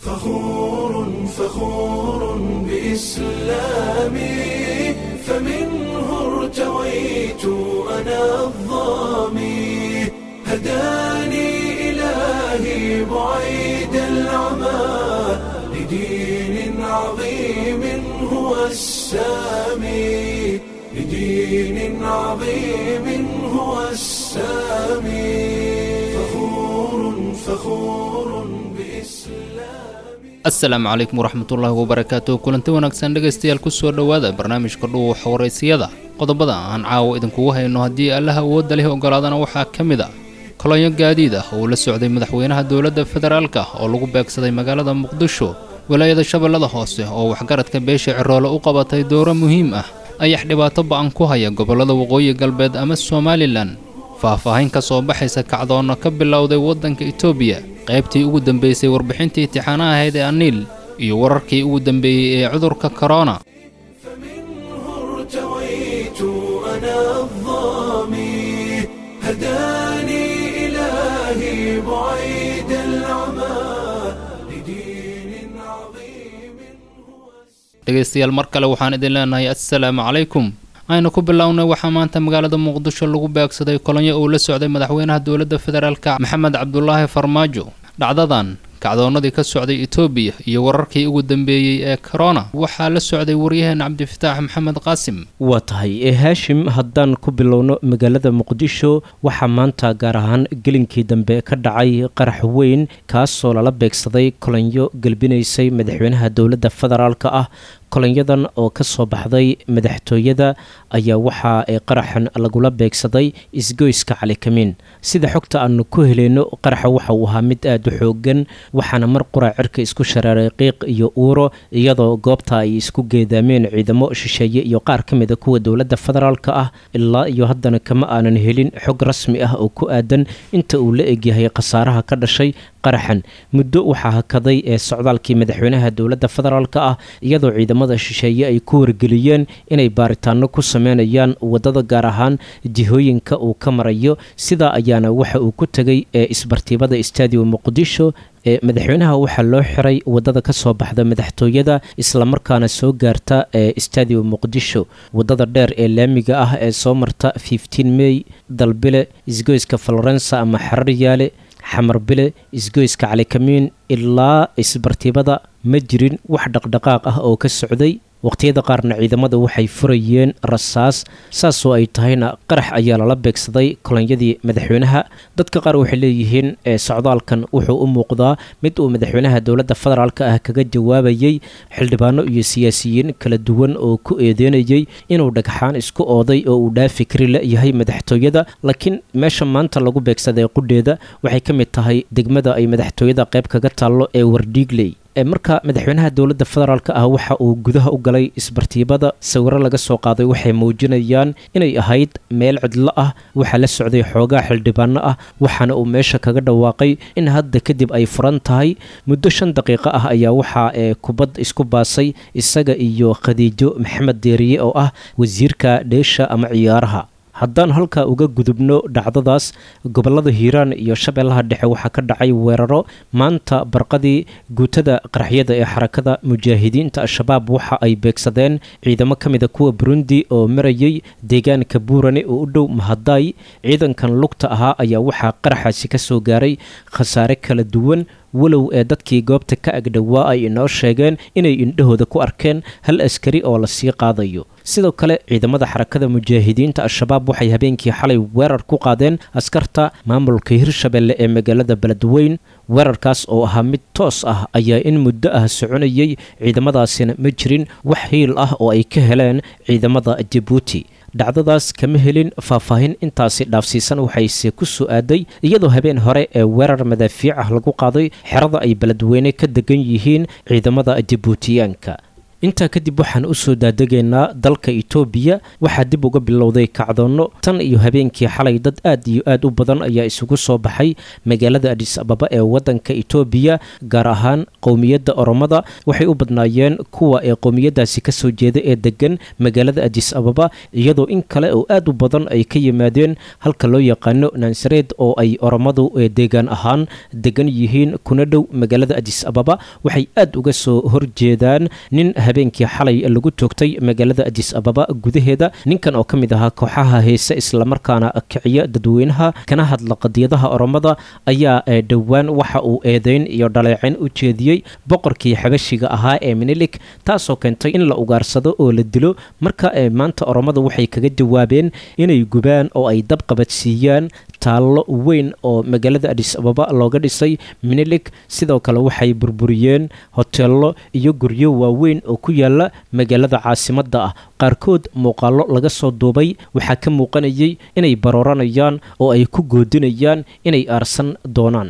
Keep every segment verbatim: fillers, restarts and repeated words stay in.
فخور فخور بإسلامي فمنه ارتويت أنا الظامي هداني إلهي بعيد العمى لدين عظيم هو السامي لدين عظيم هو السامي فخور فخور بإسلامي. السلام عليكم ورحمة الله وبركاته. kulanti wanaagsan dhageystayaal ku soo dhawaada barnaamijka dhuuxa wareysiyada. qodobada aan caawa idinkugu hayno haddii Allah awoodda leh ogolaadana waxaa ka mid ah kolonyo gaadiid ah oo la socday madaxweynaha dowladda federaalka oo lagu beegsaday magaalada Muqdisho. walaayada Shabeellada Hoose oo waxgaradka beesha Ciroole u qabatay dooro muhiim ah ayax dhibaato ba'an ku haya gobolada waqooyi galbeed ama Somaliland. faahfaahin ka soo baxaysa kacdoonna ka bilowday waddanka Itoobiya qaybtii ugu dambeysay warbixintii imtixaanaha ahayd ee Aniil iyo wararkii ugu dambeeyay ee cudurka corona. فمنه ارتويت أنا الظامي هداني إلهي بعيد العمى لدين عظيم هو dhegeystayaal mar kale waxaan idin leenahay assalaamu calaykum. aynu ku bilownay waxaa maanta magaalada Muqdisho lagu beegsaday kolonyo uu la socday madaxweynaha dowladda federaalka Maxamed Cabdullaahi Farmaajo. dhacdadan kacdoonnadii ka socday Itoobiya iyo wararkii ugu dambeeyay ee corona waxaa la socday waryaheena Cabdifataax Maxamed Qaasim. waa tahay ee haashim haddaan ku bilowno magaalada Muqdisho waxaa maanta gaar ahaan gelinkii dambe ka dhacay qarax weyn kaasoo lala beegsaday kolonyo galbinaysay madaxweynaha dowladda federaalka ah. kolonyadan oo ka soo baxday madaxtooyada ayaa waxa ay qaraxan lagula beegsaday isgoyska Cali Kamiin. sida xogta aanu ku heleyno qaraxa waxa uu ahaa mid aad u xoogan waxaana mar qura cirka isku shareeray qiiq iyo uuro iyadoo goobta ay isku geedaameen ciidamo shisheeye iyo qaar ka mid ah kuwa dowladda federaalka ah. ilaa iyo haddana kama aanan helin xog rasmi ah oo ku aadan inta uu la egyahay khasaaraha ka dhashay qaraxan. muddo waxaa hakaday ee socdaalkii madaxweynaha dowladda federaalka ah iyadoo ciidamada shisheeye ay ku wargeliyeen inay baaritaano ku sameynayaan wadada gaar ahaan jihooyinka uu ka marayo. sidaa ayaana waxa uu ku tegay ee isbartiibada Stadium Muqdisho ee madaxweynaha waxaa loo xiray wadada ka soo baxda madaxtooyada isla markaana soo gaarta ee Stadium Muqdisho. wadada dheer ee laamiga ah ee soo marta fifteen May dalbile isgoyska Florence ama Xarriyaale xamar bile isgoyska Cali Kamiin ilaa isbartiibada ma jirin wax dhaqdhaqaaq ah oo ka socday. waqtiyada qaarna ciidamada waxay furayeen rasaas saasoo ay tahayna qarax ayaa lala beegsaday kolonyadii madaxweynaha. dadka qaar waxay leeyihiin ee socdaalkan wuxuu u muuqdaa mid uu madaxweynaha dowladda federaalka ah kaga jawaabayay xildhibaano iyo siyaasiyiin kala duwan oo ku eedeynayay inuu dhagxaan isku ooday oo uu dhaafi kari layahay madaxtooyada. laakiin meesha maanta lagu beegsaday qudheeda waxay ka mid tahay degmada ay madaxtooyada qayb kaga taallo ee Wardhiigley. marka madaxweynaha dowladda federaalka ah waxa uu gudaha u galay isbartiibada sawiro laga soo qaaday waxay muujinayaan inay ahayd meel cidlo ah. waxaa la socday xoogaa xildhibaano ah waxaana uu meesha kaga dhawaaqay in hadda kadib ay furan tahay. muddo shan daqiiqo ah ayaa waxaa ee kubad isku baasay isaga iyo Khadiijo Maxamed Deeriye oo ah wasiirka dheesha ama ciyaaraha. haddaan halkaa uga gudubno dhacdadaas gobolada Hiiraan iyo Shabeellaha Dhexe waxaa ka dhacay weeraro maanta barqadii guutada qaraxyada ee xarakada mujaahidiinta al-shabaab waxa ay beegsadeen ciidamo ka mid ah kuwa Burundi oo marayay deegaanka Buurane oo u dhow Mahaday. ciidankan lugta ahaa ayaa waxaa qaraxaasi ka soo gaaray khasaare kala duwan walow ee dadkii goobta ka agdhawaa ay inoo sheegeen inay indhahooda ku arkeen hal askari oo la sii qaadayo. sidoo kale ciidamada xarakada mujaahidiinta al-shabaab waxay habeenkii xalay weerar ku qaadeen askarta maamulka Hirshabeelle ee magaalada Beledweyne. weerarkaas oo ahaa mid toos ah ayaa in muddo ah soconayay ciidamadaasina ma jirin wax hiil ah oo ay ka heleen ciidamada Djibouti. dhacdadaas kama helin faahfaahin intaasi dhaafsiisan waxayse ku soo aaday iyadoo habeen hore ee weerar madaafiic ah lagu qaaday xerada ay Beledweyne ka degan yihiin ciidamada Djiboutiyaanka. intaa kadib waxaan usoo daadegaynaa dalka itoobiya waxaa dib uga bilowday kacdoonno tan iyo habeenkii xalay dad aad iyo aad u badan ayaa isugu soo baxay magaalada adis ababa ee wadanka itoobiya gaar ahaan qowmiyadda oromada waxay u badnaayeen kuwa ee qowmiyadaasi kasoo jeeda ee degan magaalada adis ababa iyadoo in kale oo aad u badan ay ka yimaadeen halka loo yaqaano naansareed oo ay oromadu deegaan ahaan degan yihiin kuna dhow magaalada adis ababa waxay aad uga soo horjeedaan nin habeenkii xalay lagu toogtay magaalada adis ababa gudaheeda ninkan oo ka mid ahaa kooxaha heese islamarkaana kiciya dadweynaha kana hadla qadiyadaha oromada ayaa dhowaan waxa uu eedeyn iyo dhaleecin u jeediyey boqorkii xabashiga ahaa ee minilik taasoo keentay in la ugaarsado oo la dilo marka maanta oromada waxay kaga jawaabeen inay gubaan oo ay dab qabadsiiyaan taallo weyn oo magaalada adis ababa looga dhisay minilik sidoo kale waxay burburiyeen hoteello iyo guryo waaweyn oo ku yaala magaalada caasimadda ah qaarkood muuqaallo laga soo duubay waxaa ka muuqanayay inay barooranayaan oo ay ku goodinayaan inay aarsan doonaan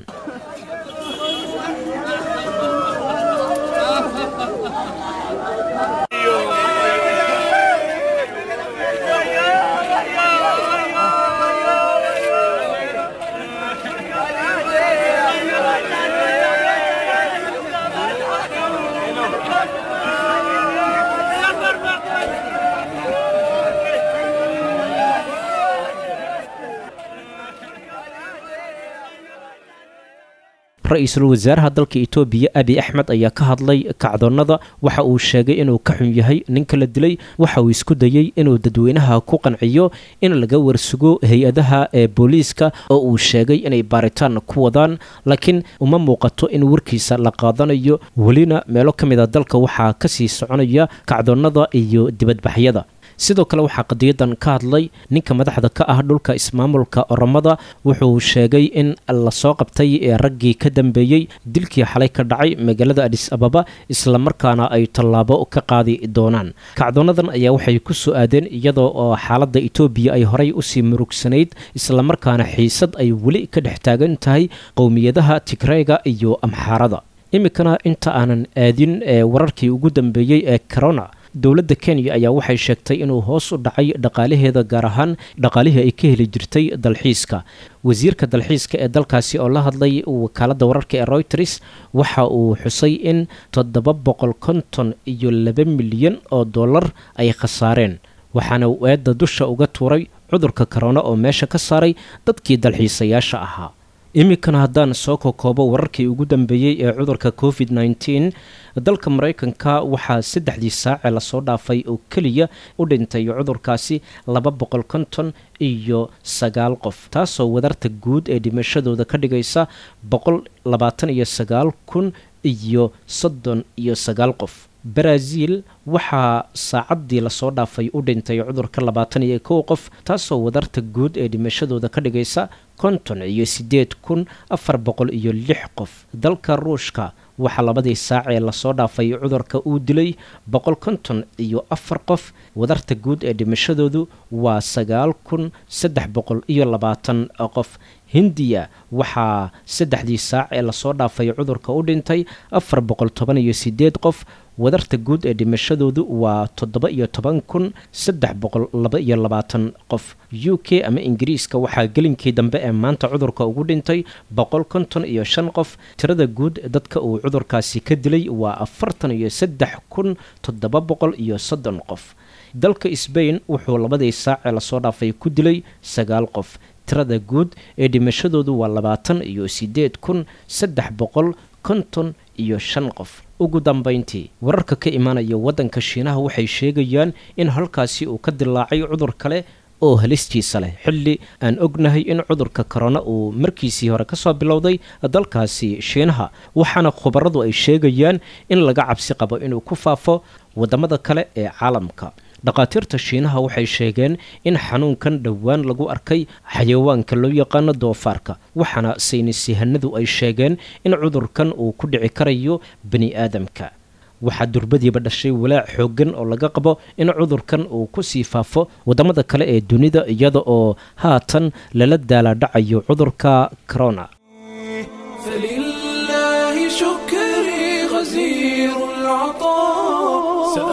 ra-iisul wasaaraha dalka itoobiya abi axmed ayaa ka hadlay kacdoonnada waxa uu sheegay inuu ka xun yahay ninka la dilay waxa uu isku dayey inuu dadweynaha ku qanciyo in laga warsugo hay-adaha ee booliiska oo uu sheegay inay baaritaan ku wadaan laakiin uma muuqato in warkiisa la qaadanayo welina meelo ka mid a dalka waxaa kasii soconaya kacdoonnada iyo dibadbaxyada sidoo kale waxaa qadiyadan ka hadlay ninka madaxda ka ah dhulka ismaamulka oromada wuxuu sheegay in lasoo qabtay ee raggii ka dambeeyey dilkii xalay ka dhacay magaalada adis ababa islamarkaana ay tallaabo ka qaadi doonaan kacdoonadan ayaa waxay ku soo aadeen iyadoo oo xaaladda itoobiya ay horay usii murugsanayd islamarkaana xiisad ay weli ka dhex taagan tahay qowmiyadaha tigreyga iyo amxaarada iminkana inta aanan aadin ee wararkii ugu dambeeyey ee corona dowladda kenya ayaa waxay sheegtay inuu hoos u dhacay dhaqaalaheeda gaar ahaan dhaqaalihii ay ka heli jirtay dalxiiska wasiirka dalxiiska ee dalkaasi oo la hadlay wakaaladda wararka ee reuters waxa uu xusay in toddoba boqol konton iyo laba milyan oo dollar ay khasaareen waxaana uu eedda dusha uga tuuray cudurka corona oo meesha ka saaray dadkii dalxiisayaasha ahaa iminkana haddaan soo kokoobo wararkii ugu dambeeyey ee cudurka covid nneteen dalka maraykanka waxaa saddexdii saacee lasoo dhaafay oo keliya u dhintay cudurkaasi laba boqol konton iyo sagaal qof taasoo wadarta guud ee dhimashadooda ka dhigaysa boqol labaatan iyo sagaal kun iyo soddon iyo sagaal qof baraasiil waxaa saacaddii lasoo dhaafay u dhintay cudurka labaatan iyo kow qof taasoo wadarta guud ee dhimashadooda ka dhigaysa konton iyo siddeed kun afar boqol iyo lix qof dalka ruushka waxaa labadii saac ee lasoo dhaafay cudurka uu dilay boqol konton iyo afar qof wadarta guud ee dhimashadoodu waa sagaal kun saddex boqol iyo labaatan qof hindiya waxaa saddexdii saac ee lasoo dhaafay cudurka u dhintay afar boqol toban iyo sideed qof wadarta guud ee dhimashadoodu waa toddoba iyo toban kun saddex boqol laba iyo labaatan qof u k ama ingiriiska waxaa gelinkii dambe ee maanta cudurka ugu dhintay boqol konton iyo shan qof tirada guud dadka uu cudurkaasi ka dilay waa afartan iyo saddex kun toddoba boqol iyo soddon qof dalka sbain wuxuu labadii saac ee lasoo dhaafay ku dilay sagaal qof tirada guud ee dhimashadoodu waa labaatan iyo sideed kun saddex boqol konton iyo shan qof ugu dambayntii wararka ka imaanaya waddanka shiinaha waxay sheegayaan in halkaasi uu ka dilaacay cudur kale oo halistiisa leh xilli aan ognahay in cudurka corona uu markiisii hore ka soo bilowday dalkaasi shiinaha waxaana khubaradu ay sheegayaan in laga cabsi qabo inuu ku faafo waddamada kale ee caalamka dhaqaatiirta shiinaha waxay sheegeen in xanuunkan dhowaan lagu arkay xayawaanka loo yaqaano doofaarka waxaana saynis yahanadu ay sheegeen in cudurkan uu ku dhici karayo bani aadamka waxaa durbadiiba dhashay walaac xooggan oo laga qabo in cudurkan uu ku sii faafo waddamada kale ee dunida iyada oo haatan lala daaladhacayo cudurka corona فلله شكري غزير العطاء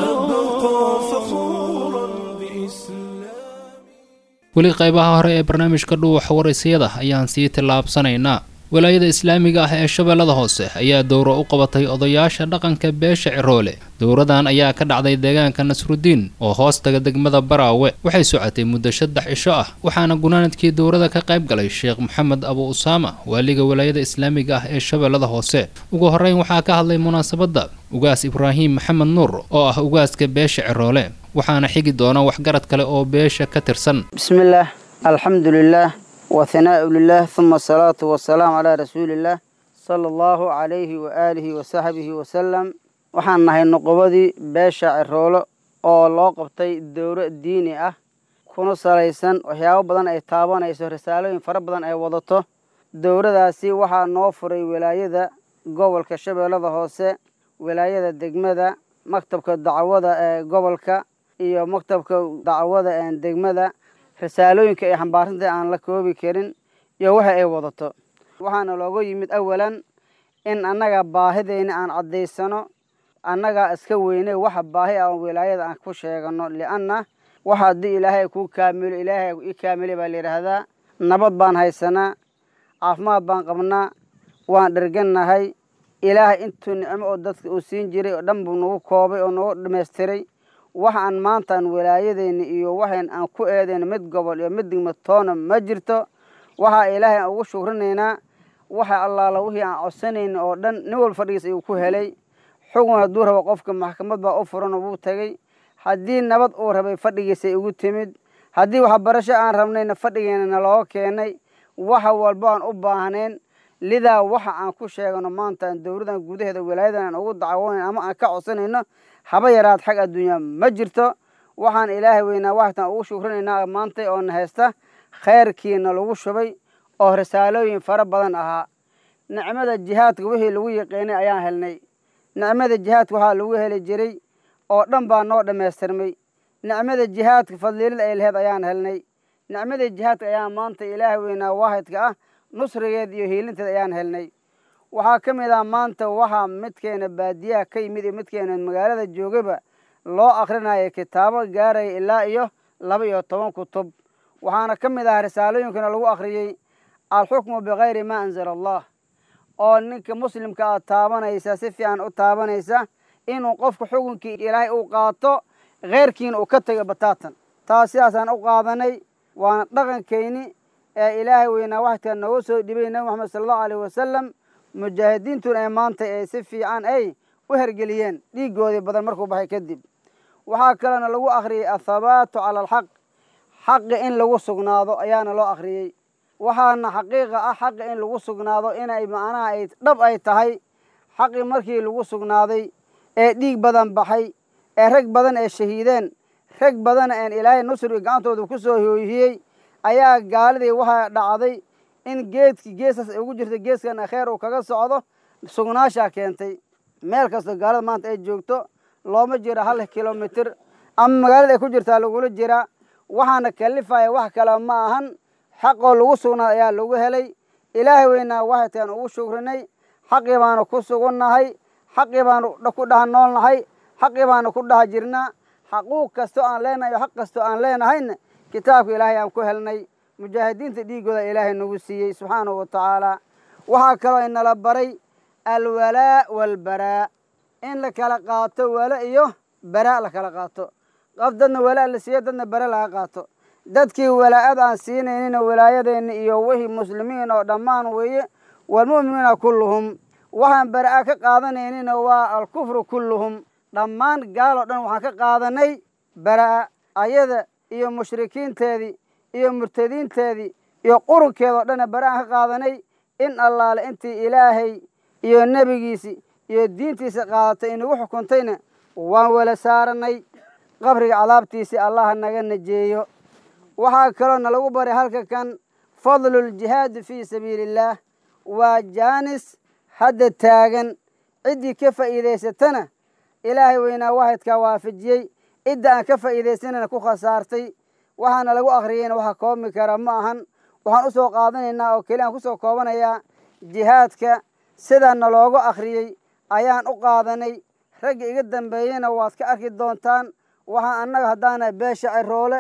weli qaybaha hore ee barnaamijka dhuuxa waraysiyada ayaan sii tillaabsanaynaa. walaayada islaamiga ah ee shabeellada hoose ayaa dowro u qabatay odayaasha dhaqanka beesha ciroole. dowradan ayaa ka dhacday deegaanka Nasrudiin oo hoostaga degmada Baraawe. waxay socotay muddo saddex cisho ah, waxaana gunaanadkii dowrada ka qayb galay Sheekh Maxamed Abu Usaama, waaliga walaayada islaamiga ah ee shabeellada hoose. ugu horreyn waxaa ka hadlay munaasabadda ugaas Ibraahim Maxamed Nuur oo ah ugaaska beesha ciroole, waxaana xigi doona waxgarad kale oo beesha ka tirsan. bismillaah alxamdulillaah وثناء لله ثم الصلاة والسلام على رسول الله صلى الله عليه وآله وصحبه وسلم. waxaan nahay noqobadii beesha ciroole oo loo qabtay dowro diini ah kuna salaysan waxyaabo badan ay taabanayso, risaalooyin fara badan ay wadato. dowradaasi waxaa noo furay wilaayada gobolka shabeellada hoose, wilaayada degmada, maktabka dacwada ee gobolka iyo maktabka dacwada ee degmada. risaalooyinka ay xambaarsantahay aan la koobi karin iyo waxa ay wadato. waxaana looga yimid awalan in annaga baahideyna aan caddaysano, annaga iska weynay waxa baahi ah wilaayada aan ku sheegano, lianna waxa haddii ilaahay kuu kaamilo ilaahay ii kaamilay baa la yidhaahdaa. nabad baan haysanaa, caafimaad baan qabnaa, waan dhergannahay. ilaahay intuu nicmo oo dadka uu siin jiray oo dhan buu nagu koobay oo nagu dhamaystiray. waxaan maantaan wilaayadeenna iyo waxayn aan ku eedeyna mid gobol iyo mid degmad toona ma jirto. waxaa ilaahay aan ugu shukrinaynaa waxa allaala wixii aan codsanayna oo dhan nin walba fadhigiis ayuu ku helay. xugun hadduu rabo qofka maxkamad baa u furan oo wuu tegey. haddii nabad uu rabay fadhigiisay ugu timid. haddii waxbarasho aan rabnayna fadhigeena nalooga keenay. waxa walba aan u baahnayn. lidaa waxa aan ku sheegano maantaan dowladan gudaheeda wilaayadan aan ugu dacwoonayn ama aan ka codsanayno haba yaraad xag adduunya ma jirto. waxaan ilaahay weynaa waxtaan ugu shukrinaynaa maantay oo na haysta khayrkiina lagu shubay oo risaalooyin fara badan ahaa. nicmada jihaadka wixii lagu yaqiinay ayaan helnay. nicmada jihaadka waxaa lagu heli jiray oo dhan baa noo dhammaystirmay. nicmada jihaadka fadliilada ay laheyd ayaan helnay. nicmada jihaadka ayaan maanta ilaahay weynaa waahidka ah nusrigeed iyo hiilinteed ayaan helnay. waxaa ka mid ah maanta waxaa midkeena baadiyaha ka yimid iyo midkeena magaalada joogaba loo akrinaya kitaabo gaaraya ilaa iyo laba iyo toban kutub. waxaana ka mid ah risaalooyinkana lagu akhriyey alxukmu bikayri maa anzala allah, oo ninka muslimka aad taabanaysa si fiican u taabanaysa inuu qofka xukunkii ilaahay uu qaato keyrkiina uu ka tego bataatan. taas sidaasaan u qaadanay, waana dhaqankeyni ee ilaahay weynaa waxadka nooga soo dhibay nabi moxamed sala allahu alayhi wasalam. mujaahidiintuna ee maanta ay si fiican ay u hergeliyeen dhiigoodii badan markuu baxay kadib. waxaa kalena lagu akhriyey athabaatu cala alxaq, xaqi in lagu sugnaado ayaana loo akhriyey. waxaana xaqiiqa ah xaqi in lagu sugnaado inay macnaha ay dhab ay tahay. xaqi markii lagu sugnaaday ee dhiig badan baxay, ee rag badan ee shahiideen, rag badan een ilaahay nusriga gacantooda ku soo hooyiyey, ayaa gaaladii waxaa dhacday in geedkii geesaas ay ugu jirta geeskan kheer uu kaga socdo. sugnaashaa keentay. meel kastoo gaalada maanta ay joogto looma jiro hal kilomitir ama magaalada ay ku jirtaa lagula jiraa. waxaana kalifaya wax kale ma ahan, xaqoo lagu sugnaad ayaa lagu helay. ilaahay weynaa waxaytaan ugu shukrinay. xaqii baanu ku sugannahay, xaqii baanu ku dhaha noolnahay, xaqii baanu ku dhaha jirnaa. xaquuq kastoo aan leenahay xaq kastoo aan leenahayna kitaabka ilaahay aan ku helnay. mujaahidiinta dhiigooda ilaahay nagu siiyey subxaanahu wa tacaala. waxaa kaloo inala baray alwalaa walbaraa, in la kala qaato wala iyo baraa la kala qaato. qof dadna walaa la siiyo, dadna bara laga qaato. dadkii walaa'ad aan siinaynina walaayadeena iyo wixii muslimiin oo dhammaan weeye. walmu'minuuna kulluhum. waxaan bara'a ka qaadanaynina waa alkufru kulluhum. dhammaan gaaloo dhan waxaan ka qaadanay bara'a. ayada iyo mushrikiinteedii iyo murtadiinteedii iyo qurunkeedao dhanna bara'aan ka qaadanay. in allaale intii ilaahay iyo nebigiisi iyo diintiisa qaadatay inagu xukuntayna waan wala saaranay. qabriga cadaabtiisii allaha naga najeeyo. waxaa kaloo nalagu baray halka kan fadluljihaadi fii sabiili illaah. waa jaanis hadda taagan. ciddii ka faa'iidaysatana ilaahay weynaa waahidkaa waafajiyey. cidda aan ka faa'iidaysanana ku khasaartay. waxaana lagu akhriyeyna waxa koobi kara ma ahan. waxaan u soo qaadanaynaa oo keli aan ku soo koobanayaa jihaadka sidaana loogu akhriyey ayaan u qaadanay. ragga iga dambeeyeyna waad ka arki doontaan. waxaan annaga haddaana beesha ciroole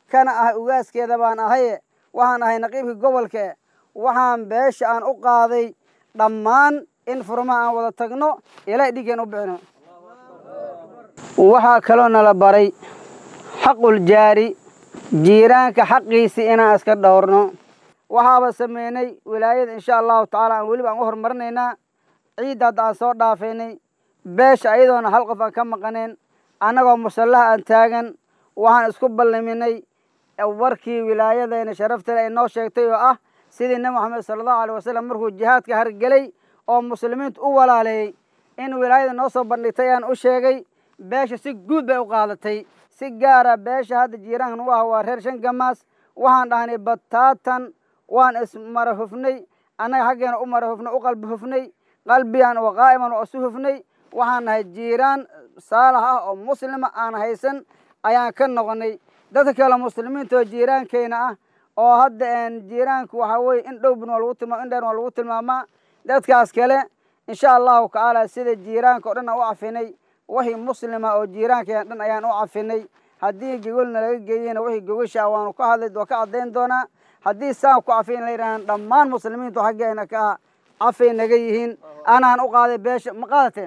kana ah ugaaskeeda baan ahaye waxaan ahay naqiibkii gobolka waxaan beesha aan u qaaday dhammaan in furmaha aan wada tagno ilaa dhigeen u bixino waxaa kaloo nala baray xaqul jaari jiiraanka xaqiisii inaan iska dhowrno waxaaba sameynay wilaayada insha allahu tacaala aan weliba aan u horumarinaynaa ciidda hadda aan soo dhaafaynay beesha ayadoona hal qof aan ka maqaneen annagoo musallaha aan taagan waxaan isku ballaminay warkii wilaayadeena sharafteeda ay noo sheegtay oo ah sidii nebi moxamed sala allahu aleyh wasalam markuu jihaadka hargelay oo muslimiintu u walaaleeyey in wilaayada noo soo bandhigtay aan u sheegay beesha si guud bay u qaadatay si gaara beesha hadda jiiraankan u ah waa reer shan gamaas waxaan dhahnay bataatan waan ismara hufnay annaga xaggeena u mara hufnay u qalbi hufnay qalbigan oo qaa'iman oo isu hufnay waxaan nahay jiiraan saalax ah oo muslima aan haysan ayaan ka noqonay dadka kale muslimiinta oo jiiraankeyna ah oo hadda jiiraanku waxaa weye in dhowbin waa lagu tilmaama in dheer waa lagu tilmaamaa dadkaas kale insha allahu tacaala sida jiiraanka oo dhan aan u cafinay wixii muslima oo jiiraankeena dhan ayaan u cafinay haddii gogolna laga geeyena wixii gogasha waanu ka hadlay waa ka caddayn doonaa haddii saan ku cafayn la yidhahdaan dhammaan muslimiintu xaggeena ka cafay naga yihiin anaan u qaaday beesha ma qaadateen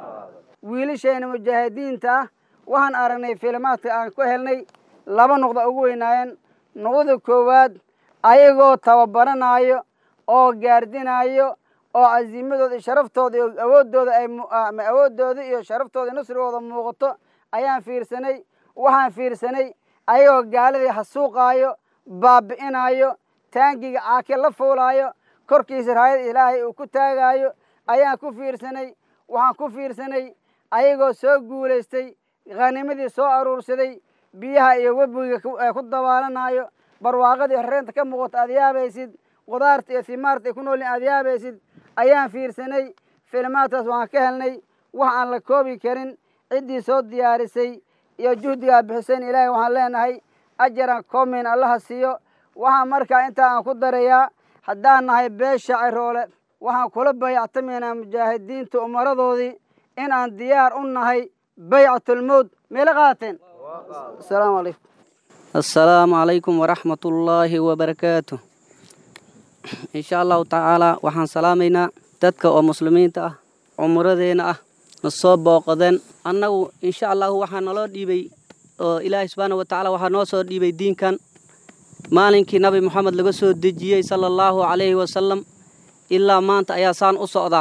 wiilasheena mujaahidiinta ah waxaan aragnay filimaadka aan ku helnay laba nuqdo ugu weynaayeen nuqdada koowaad ayagoo tababaranaayo oo gaardinaayo oo casiimadooda iyo sharaftooda iyo awooddooda ay ama awooddooda iyo sharaftooda nasrigooda muuqato ayaan fiirsanay waxaan fiirsanay ayagoo gaaladii hasuuqaayo baabi'inaayo taangiga caake la fuulaayo korkiisa raayada ilaahay uu ku taagaayo ayaan ku fiirsanay waxaan ku fiirsanay ayagoo soo guulaystay khanimadii soo aruursaday biyaha iyo webiga ku dabaalanaayo barwaaqadii horeenta ka muuqato aad yaabaysid qudaarta iyo simaarta ay ku noolin aad yaabaysid ayaan fiirsanay filimaadkaas waxaan ka helnay wax aan la koobi karin ciddii soo diyaarisay iyo juhdigaa bixisayn ilaahay waxaan leenahay ajaran koomin allaha siiyo waxaan markaa intaa aan ku darayaa haddaan nahay beesha Ciroole waxaan kula bayactamaynaa mujaahidiinta umaradoodii in aan diyaar u nahay baycatul mawd meela qaateen assalaamu calaykum assalaamu calaykum waraxmatullaahi wabarakaatuh insha allahu tacaala waxaan salaamaynaa dadka oo muslimiinta ah umaradeena ah na soo booqdeen annagu insha allahu waxaa naloo dhiibay oo ilaahay subxaana wa tacaala waxaa noo soo dhiibay diinkan maalinkii nabi moxamed laga soo dejiyey sala allahu calayhi wasalam ilaa maanta ayaa saan u socdaa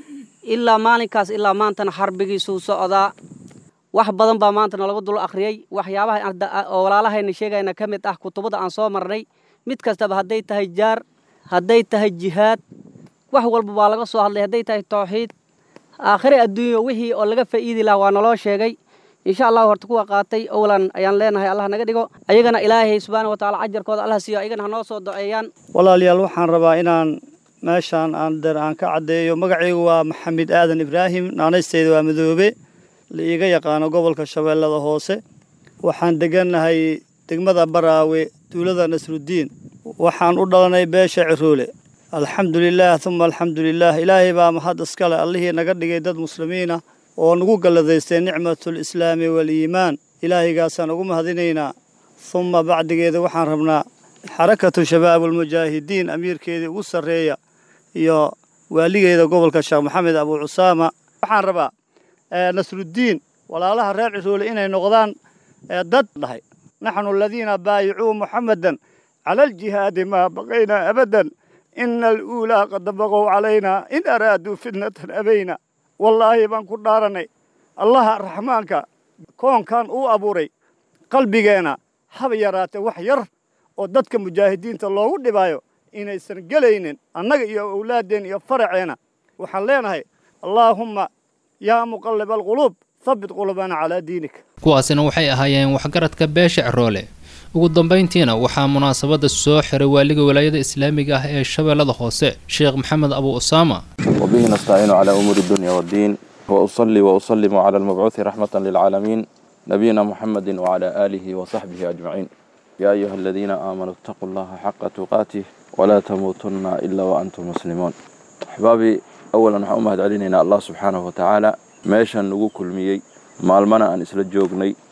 ilaa maalinkaas ilaa maantana xarbigiisuu socdaa wax badan baa maanta nalagu dul akhriyey waxyaabaha oo walaalahayna sheegayna ka mid ah kutubada aan soo marnay mid kastaba hadday tahay jaar hadday tahay jihaad wax walba baa laga soo hadlay hadday tahay tawxiid aakhire adduunyo wixii oo laga faa'iidi lahaa waa naloo sheegay insha allahu horta kuwa qaatay owlan ayaan leenahay allah naga dhigo ayagana ilaahay subxaana wa tacaala ajarkooda allah siiyo ayagana ha noo soo duceeyaan walaalayaal waxaan rabaa inaan meeshaan aan der aan ka caddeeyo magacaygu waa maxamed aadan ibraahim naanaysteeda waa madoobe la iiga yaqaano gobolka shabeellada hoose waxaan degannahay degmada baraawe tuulada nasrudiin waxaan u dhalanay beesha Ciroole alxamdulilaah uma alxamdulilaah ilaahay baa mahad iskale allihii naga dhigay dad muslimiina oo nagu galladaystay nicmatul islaami waliimaan ilaahaygaasaan ugu mahadinaynaa uma bacdigeeda waxaan rabnaa xarakatu shabaabulmujaahidiin amiirkeedii ugu sarreeya iyo waaligeeda gobolka sheekh maxamed abu cusaama waxaan rabaa nasrudiin walaalaha reer Ciroole inay noqdaan dad dhahay naxnu aladiina baayicuu muxamadan cala aljihaadi maa baqaynaa abadan ina aluulaa qad baqow calaynaa in araaduu fitnatan abayna wallaahi baan ku dhaaranay allaha raxmaanka koonkan uu abuuray qalbigeena haba yaraatee wax yar oo dadka mujaahidiinta loogu dhibaayo inaysan gelaynin annaga iyo awlaaddeen iyo faraceena waxaan leenahay allaahumma yaa muqallib alquluub habbit qulubana calaa diinik kuwaasina waxay ahaayeen waxgaradka beesha Ciroole ugu dambeyntiina waxaa munaasabada soo xiray waaliga walaayada islaamiga ah ee shabeellada hoose sheekh maxamed abu usaama وبه نستعين على أمور الدنيا والدين وأصلي وأسلم على المبعوث رحمة للعالمين نبينا محمد وعلى آله وصحبه أجمعين يا أيها الذين آمنوا اتقوا الله حق تقاته ولا تموتن إلا وأنتم مسلمون أحبابي أولا أمهد علينا الله سبحانه وتعالى meeshan ugu kulmiyay maalmana aan isla joognay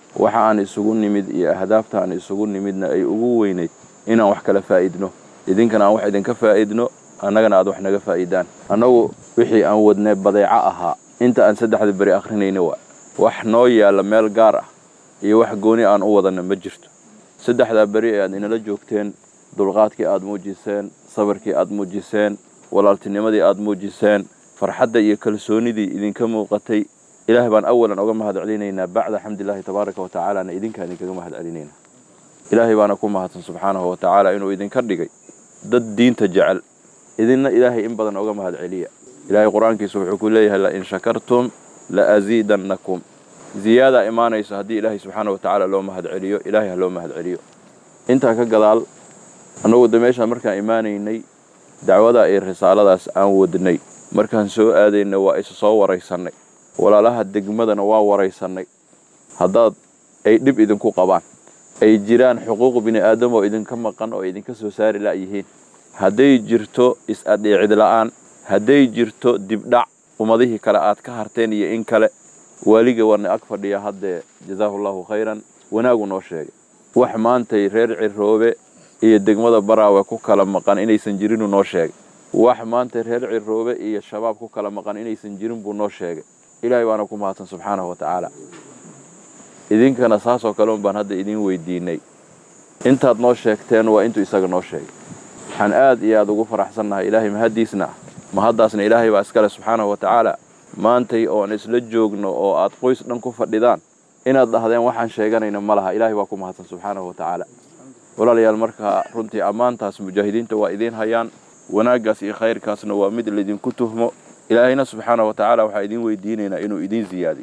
waxa aan isugu nimid iyo ahdaafta aan isugu nimidna ay ugu weynayd inaan wax kala faa'iidno idinkana aan wax idinka faa'iidno annagana aad wax naga faa'iidaan annagu wixii aan wadnay badeeco ahaa inta aan saddexda bari akhrinayna waa wax noo yaala meel gaar ah iyo wax gooni aan u wadana ma jirto saddexda bari ee aad inala joogteen dulqaadkii aad muujiseen sabarkii aad muujiseen walaaltinimadii aad muujiseen farxadda iyo kalsoonidii idinka muuqatay ilaahay baan awalan uga mahad celinaynaa bacda xamdillaahi tabaaraka wa tacaala idinka idinkaga mahad celinaynaa ilaahay baana ku mahadsan subxaanahu wa tacaala inuu idinka dhigay dad diinta jecel idinna ilaahay in badan uga mahad celiya ilaahay qur-aankiisa wuxuu ku leeyahay la in shakartum la aziidannakum ziyaada imaanaysa haddii ilaahay subxaanahu wa tacaala loo mahad celiyo ilaahay ha loo mahad celiyo intaa ka gadaal annagu da meeshaan markaan imaanaynay dacwada iyo risaaladaas aan wadnay markaan soo aadayna waa isa soo waraysannay walaalaha degmadana waa waraysannay haddaad ay dhib idinku qabaan ay jiraan xuquuq bini aadam oo idinka maqan oo idinka soo saari la'yihiin hadday jirto is-adheecid la'aan hadday jirto dibdhac ummadihii kale aad ka harteen iyo in kale waaliga warna ag fadhiya haddee jazaahullahu khayran wanaagu noo sheegay wax maantay reer ciroobe iyo degmada baraawe ku kala maqan inaysan jirinuu noo sheegay wax maanta reer ciroobe iyo shabaab ku kala maqan inaysan jirin buu noo sheegay ilaahay baana ku mahadsan subxaanahu wa tacaala idinkana saasoo kale un baan hadda idin weydiinay intaad noo sheegteen waa intuu isaga noo sheegay waxaan aad iyo aad ugu faraxsannahay ilaahay mahaddiisna ah mahaddaasna ilaahay baa iskale subxaanahu wa tacaala maantay oon isla joogno oo aad qoys dhan ku fadhidaan inaad dhahdeen waxaan sheeganayna ma laha ilaahay baa ku mahadsan subxaanahu wa tacaala walaalayaal markaa runtii ammaantaas mujaahidiinta waa idiin hayaan wanaaggaas iyo khayrkaasna waa mid laydinku tuhmo ilaahayna subxaanahu wa tacaala waxaa idiin weydiinaynaa inuu idiin ziyaadiyo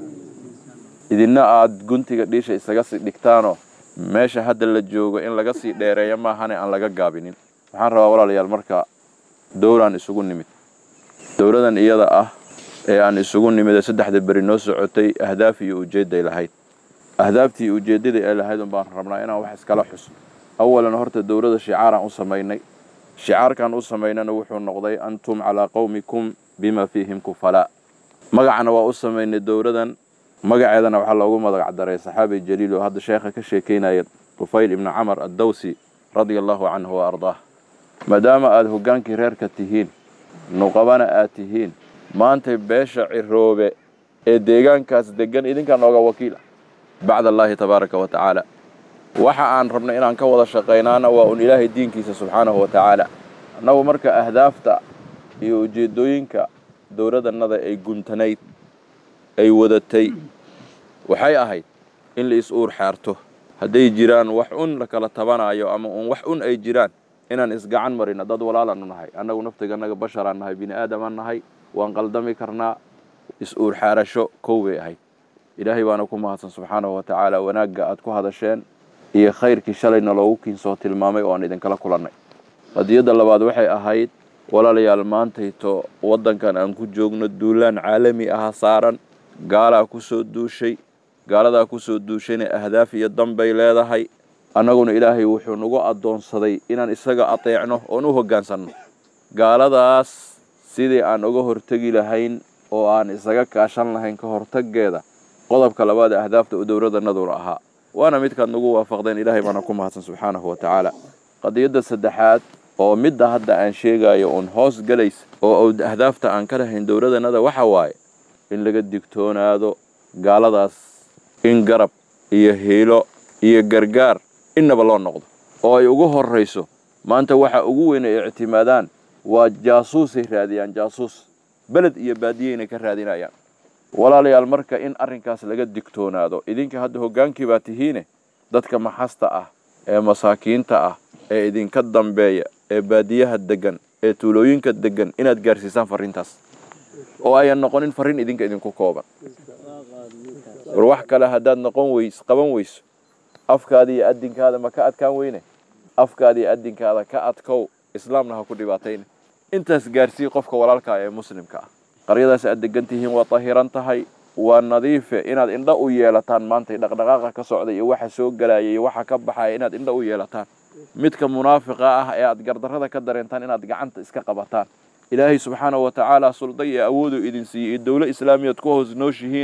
idinna aad guntiga dhiisha isaga sii dhigtaanoo meesha hadda la joogo in laga sii dheereeya maahane aan laga gaabinin waxaan rabaa walaalayaal marka dowraan isugu nimid dowladan iyada ah ee aan isugu nimid ee saddexda beri noo socotay ahdaaf iyo ujeedday lahayd ahdaaftii ujeeddadii ay lahayd un baan rabnaa inaan wax iskala xuso awalan horta dowladda shicaaraan u samaynay shicaarkan u samaynana wuxuu noqday antum calaa qawmikum bima fiihim kufalaa magacana waa u samaynay dowladan magaceedana waxaa loogu magac daray saxaabi jaliil oo hadda sheekha ka sheekaynaya tufayl ibnu camar addawsi radia allahu canhu wa ardaah maadaama aad hoggaankii reerka tihiin nuqabana aad tihiin maantay beesha ciroobe ee deegaankaas degan idinkaa nooga wakiila bacda allaahi tabaaraka wa tacaala waxa aan rabna inaan ka wada shaqaynaana waa un ilaahay diinkiisa subxaanahu wa tacaala annagu marka ahdaafta iyo ujeeddooyinka dowladannada ay guntanayd ay wadatay waxay ahayd in la is-uur xaarto hadday jiraan wax un la kala tabanaayo ama un wax un ay jiraan inaan isgacan marina dad walaalaanu nahay annagu naftiganaga basharaan nahay bini aadamaan nahay waan qaldami karnaa is-uur xaarasho kow bay ahayd ilaahay baana ku mahadsan subxaanahu wa tacaala wanaagga aad ku hadasheen iyo khayrkii shalayna loogu kiinsoo tilmaamay oo aan idinkala kulannay qadiyadda labaad waxay ahayd walaalayaal maantayto waddankan aan ku joogno duulaan caalami aha saaran gaalaa ku soo duushay gaaladaa ku soo duushayna ahdaaf iyo danbay leedahay annaguna ilaahay wuxuu nagu addoonsaday inaan isaga ateecno oon u hoggaansanno gaaladaas sidii aan uga hortegi lahayn oo aan isaga kaashan lahayn ka hortaggeeda qodobka labaad ee ahdaafta u dowladannaduna ahaa waana midkaad nagu waafaqdeen ilaahay baana ku mahadsan subxaanahu wa tacaala qadiyadda saddexaad oo midda hadda aan sheegayo uun hoos galaysa oo ahdaafta aan ka lahayn dowladannada waxa waaye in laga digtoonaado gaaladaas in garab iyo hiilo iyo gargaar innaba loo noqdo oo ay ugu horrayso maanta waxa ugu weyn ay ictimaadaan waa jaasuusay raadiyaan jaasuus beled iyo baadiyeyna ka raadinayaan walaalayaal marka in arrinkaas laga digtoonaado idinka hadda hoggaankii baa tihiine dadka maxasta ah ee masaakiinta ah ee idinka dambeeya ee baadiyaha deggan ee tuulooyinka deggan inaad gaarsiisaan farriintaas oo ayan noqonin farriin idinka idinku kooban war wax kale haddaad noqon weys qaban weyso afkaada iyo addinkaada ma ka adkaan weyne afkaada iyo addinkaada ka adkow islaamna ha ku dhibaatayne intaas gaarsii qofka walaalkaa ee muslimka ah qaryadaas aad degan tihiin waa tahiran tahay waa nadiife inaad indha u yeelataan maantay dhaqdhaqaaqa ka socda iyo waxa soo galaya iyo waxa ka baxaya inaad indha u yeelataan midka munaafiqa ah ee aad gardarrada ka dareentaan inaad gacanta iska qabataan ilaahay subxaanahu wa tacaala sulda iyo awooduu idin siiyey iyo dowlo islaamiyaad ku hoos nooshihiine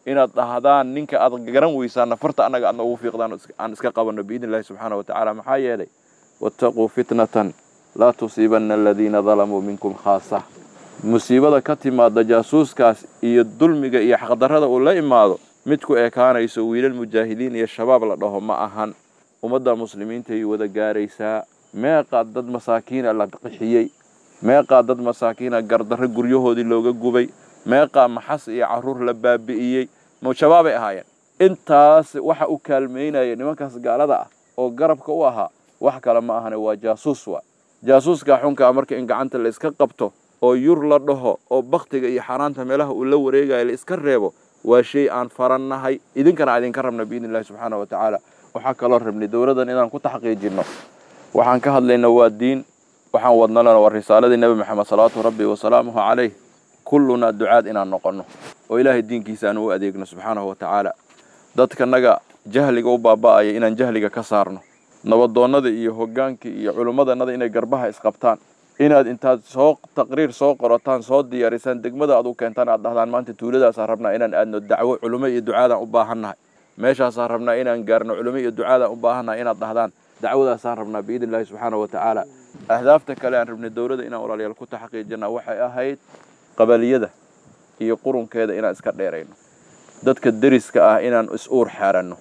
inaad dhahdaan ninka aad garan weysaan nafarta annaga aadna ugu fiiqdaan aan iska qabanno biidni illaahi subxaana wa tacaala. maxaa yeelay wattaquu fitnatan laa tusiibanna aladiina dalamuu minkum khaasa. musiibada ka timaada jaasuuskaas iyo dulmiga iyo xaqdarrada uu la imaado mid ku ekaanayso wiilal mujaahidiin iyo shabaab la dhaho ma ahan. ummadda muslimiinta ay wada gaaraysaa. meeqaa dad masaakiina la qixiyey, meeqaa dad masaakiina gardarro guryahoodii looga gubay, meeqaa maxas iyo carruur la baabi'iyey, ma shabaabay ahaayeen. intaas waxa u kaalmaynaya nimankaas gaalada ah oo garabka u ahaa wax kale ma ahane waa jaasuus. waa jaasuuska xunkaa marka in gacanta la iska qabto oo yur la dhaho oo baktiga iyo xaaraanta meelaha uu la wareegayo la iska reebo waa shay aan farannahay, idinkana idinka rabna biidni illaahi subxaana wa tacaala. waxaa kaloo rabnay dowladdan inaan ku taxqiijinno. waxaan ka hadlayna waa diin, waxaan wadnalana waa risaaladii nebi maxamed salawaatu rabbi wasalaamuhu calayh. kullunaa ducaad inaan noqonno oo ilaahay diinkiisa aan u adeegno subxaanahu wa tacaala. dadkanaga jahliga u baaba'aya inaan jahliga ka saarno. nabadoonnada iyo hoggaanka iyo culummadannada inay garbaha isqabtaan. inaad intaad soo taqriir soo qorataan soo diyaarisaan degmada aad u keentaan aad dhahdaan maanta tuuladaasaan rabnaa inaan aadno dacwo culumo iyo ducaadaan u baahannahay, meeshaasaan rabnaa inaan gaarno culumo iyo ducaadaan u baahannahay inaad dhahdaan dacwadaasaan rabnaa biidni illaahi subxaana wa tacaala. ahdaafta kale aan rabnay dowladda inaan walaalayaal ku taxqiijinaa waxay ahayd qabaliyada iyo qurunkeeda inaan iska dheerayno, dadka deriska ah inaan is-uur xaaranno,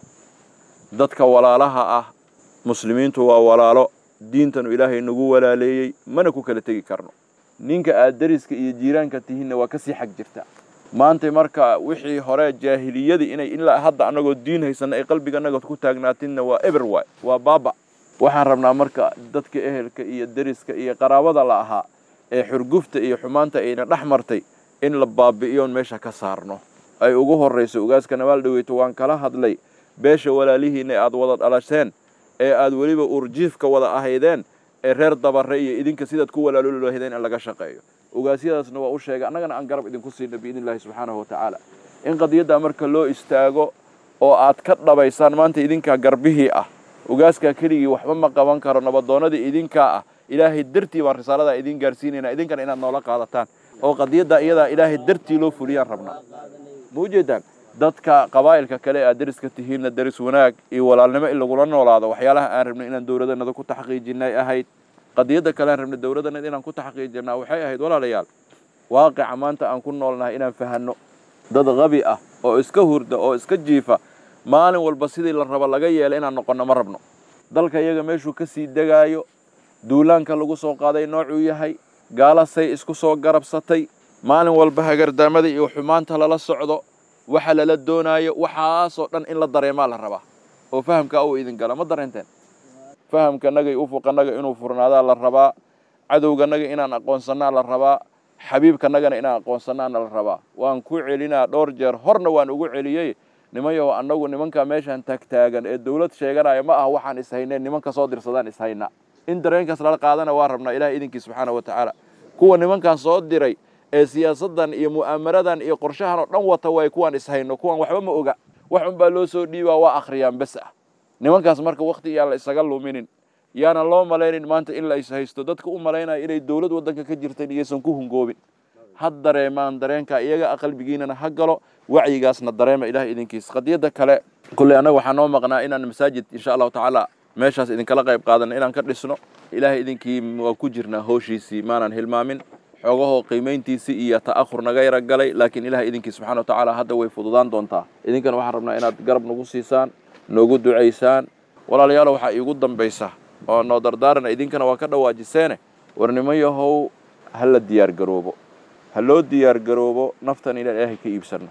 dadka walaalaha ah. muslimiintu waa walaalo, diintanu ilaahay nagu walaaleeyey, mana ku kala tegi karno. ninka aad deriska iyo jiiraanka tihiinna waa kasii xag jirta. maanta marka wixii hore jaahiliyadii inay ilaa hadda annagoo diin haysanna ay qalbiganaga ku taagnaatinna waa eber waay, waa baaba. waxaan rabnaa marka dadka ehelka iyo deriska iyo qaraabada la ahaa ee xurgufta iyo xumaanta ayna dhex martay in la baabi'iyoon meesha ka saarno. ay ugu horrayso ugaaska nabaal dhaweyto waan kala hadlay beesha walaalihiinna aad wada dhalasheen ee aad weliba urjiifka wada ahaydeen ee reer dabare iyo idinka sidaad ku walaaloobi lahaydeen in laga shaqeeyo. ugaasyadaasna waa u sheegay, annagana aan garab idinku siina biidni illaahi subxaanahu wa tacaala. in qadiyaddaa marka loo istaago oo aad ka dhabaysaan maanta idinkaa garbihii ah. ugaaskaa keligii waxba ma qaban karo, nabadoonnadii idinkaa ah. ilaahay dartii baan risaaladaa idin gaarsiinaynaa, idinkana inaad noola qaadataan oo qadiyaddaa iyadaa ilaahay dartii loo fuliyaan rabnaa. ma ujeedaan dadka qabaa'ilka kale aad deriska tihiinna deris wanaag iyo walaalnimo in lagula noolaado waxyaalaha aan rabnay inaan dowladdanada ku taxqiijinay ahayd. qadiyadda kale aan rabnay dowladdanada inaan ku taxqiijinaa waxay ahayd walaalayaal waaqica maanta aan ku noolnahay inaan fahanno. dad qabi ah oo iska hurda oo iska jiifa maalin walba sidii la rabo laga yeela inaan noqonno ma rabno. dalka iyaga meeshuu ka sii degaayo, duulaanka lagu soo qaaday noocuu yahay, gaalasay isku soo garabsatay, maalin walba hagardaamada iyo xumaanta lala socdo, waxa lala doonaayo waxaasoo dhan in la dareemaa la rabaa oo fahamka uu idin gala. ma dareenteen? fahamkanaga iyo ufuqanaga inuu furnaadaa la rabaa, cadowganaga inaan aqoonsannaa la rabaa, xabiibkanagana inaan aqoonsanaana la rabaa. waan ku celinaa dhowr jeer, horna waan ugu celiyey nimayow annagu nimanka meeshaan taagtaagan ee dowlad sheeganaya ma aha waxaan ishayneen, nimanka soo dirsadaan ishayna. in dareenkaas lala qaadana waa rabnaa ilahay idinkii subxaana wa tacaala. kuwa nimankan soo diray ee siyaasaddan iyo mu'aamaradan iyo qorshahan oo dhan wata way kuwaan ishayno, kuwan waxba ma oga, wax unbaa loo soo dhiibaa waa akhriyaan bes ah. nimankaas marka wakti yaan la isaga luminin, yaana loo malaynin maanta in la ishaysto. dadka u malaynaya inay dowlad waddanka ka jirteen iyaysan ku hungoobin. ha dareemaan dareenka iyaga qalbigiinana ha galo, wacyigaasna dareema ilahay idinkiis. qadiyadda kale kulley annaga waxaa noo maqnaa inaan masaajid insha allahu tacaala meeshaas idinkala qayb qaadana inaan ka dhisno. ilaahay idinkii waa ku jirnaa howshiisii maanaan hilmaamin. xoogahoo qiimayntiisii iyo ta'akhur naga yara galay, laakiin ilahay idinkii subxana wa tacaala hadda way fududaan doontaa. idinkana waxaan rabnaa inaad garab nagu siisaan, noogu ducaysaan. walaalayaalo waxaa iigu dambaysa oo noo dardaarana, idinkana waa ka dhawaajiseene, war niman yahow ha la diyaar garoobo, ha loo diyaar garoobo naftan inaan ilaahay ka iibsanno.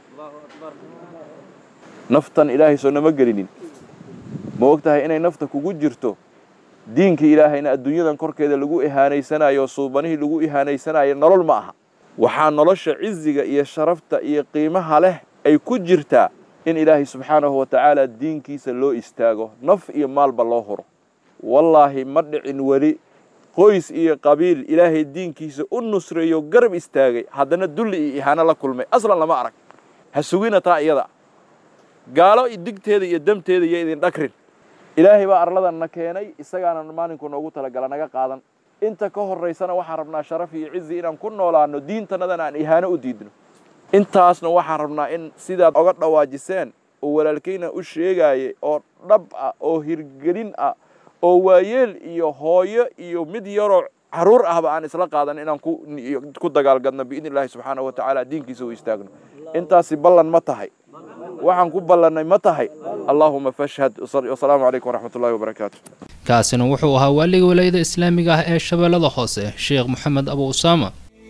naftan ilaahay soo nama gelinin. ma og tahay inay nafta kugu jirto diinkii ilaahayna adduunyadan korkeeda lagu ihaanaysanayo, suubanihii lagu ihaanaysanayo nolol ma aha. waxaa nolosha ciziga iyo sharafta iyo qiimaha leh ay ku jirtaa in ilaahay subxaanahu wa tacaala diinkiisa loo istaago, naf iyo maalba loo huro. wallaahi ma dhicin weli qoys iyo qabiil ilaahay diinkiisa u nusreeyo garab istaagay haddana dulli iyo ihaano la kulmay aslan lama arag. ha sugina taa iyada, gaalo digteeda iyo damteeda iyo idin dhakrin. ilaahay baa arladanna keenay, isagaana maalinku noogu talagala naga qaadan. inta ka horaysana waxaan rabnaa sharaf iyo cizi inaan ku noolaano, diintanadana aan ihaano u diidno. intaasna waxaan rabnaa in sidaad oga dhawaajiseen oo walaalkayna u sheegayay oo dhab ah oo hirgelin ah oo waayeel iyo hooyo iyo mid yaroo caruur ahba aan isla qaadan inaan ku ku dagaalgadno biidni illaahi subxaanahu wa tacaala diinkiisa u istaagno intaasi ballan ma tahay waxaan ku ballannay ma tahay allaahuma fashhad wasalaamu calaykum waraxmatullahi wabarakaatu kaasina wuxuu ahaa waaliga walaayada islaamiga ah ee shabeellada hoose sheekh moxamed abu usaama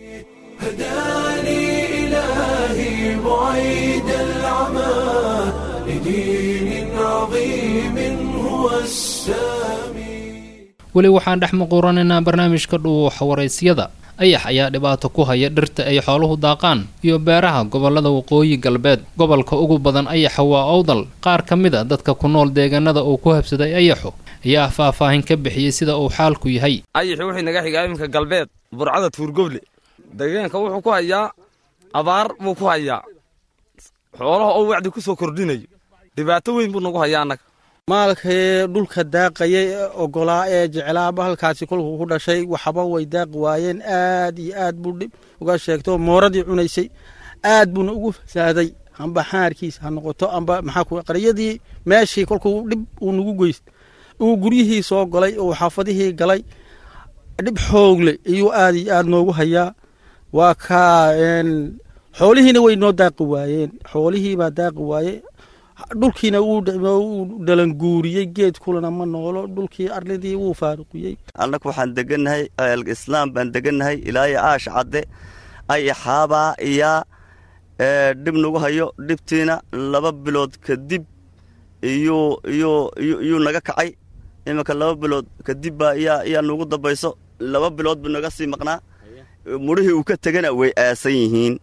بعيد العمى لدين عظيم هو السامي weli waxaan dhex muquuranaynaa barnaamijka dhuuxa waraysyada ayax ayaa dhibaato ku haya dhirta ay xooluhu daaqaan iyo beeraha gobollada waqooyi galbeed gobolka ugu badan ayaxa waa awdal qaar ka mid a dadka ku nool deegaanada uu ku habsaday ayaxu ayaa faahfaahin ka bixiyey sida uu xaalku yahay ayaxu wuxuu naga xigaa iminka galbeed burcada tuurgoble deegaanka wuxuu ku hayaa abaar buu ku hayaa xoolaha oo wacdi ku soo kordhinayo dhibaato weyn buu nagu hayaa annaga maalkii dhulka daaqayay ogolaa ee jeclaaba halkaasi kolkuu ku dhashay waxba way daaqi waayeen aad iyo aad buu dhib uga sheegto mooradii cunaysay aad buuna ugu fasaaday amba xaarkiisa ha noqoto amba maxaa ku qariyadii meeshii kolkuu dhib uu nagu geystay uu guryihii soo galay oo xaafadihii galay dhib xoogle iyuu aad iyo aad noogu hayaa waa ka xoolihiina way noo daaqi waayeen xoolihii baa daaqi waaye dhulkiina uu dhalanguuriyey geed kulana ma noolo dhulkii arladii wuu faaruqiyey annagu waxaan degannahay islaam baan degannahay ilaahay aash cadde ayaxaabaa iyaa dhib nagu hayo dhibtiina laba bilood kadib iyuu iyuu iyuu naga kacay iminka laba bilood kadib baa iyaa iyaa nagu dambayso laba bilood buu naga sii maqnaa mudhihii uu ka tegana way aasan yihiin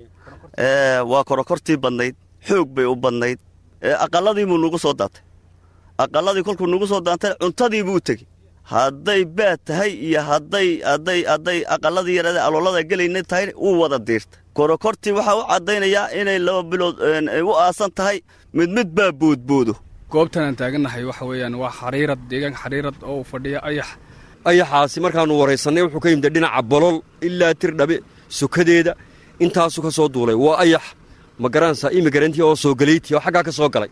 waa korokortii badnayd xoog bay u badnayd aqalladii buu nagu soo daatay aqalladii kolkuu nagu soo daantay cuntadii buu u tegey hadday baad tahay iyo hadday hadday hadday aqalladii yarada aloolada gelayna tahay uu wada diirta korokortii waxaa u caddaynayaa inay laba bilood u aasan tahay mid mid baa boodboodo goobtan aan taagannahay waxa weeyaan waa xariirad deegaanka xariirad oo u fadhiya ayax ayaxaasi markaannu waraysannay wuxuu ka yimid dhinaca bolol ilaa tirdhabe sokadeeda intaasuu ka soo duulay waa ayax ma garanaysaa imigrantii oo soo galayti oo xaggaa ka soo galay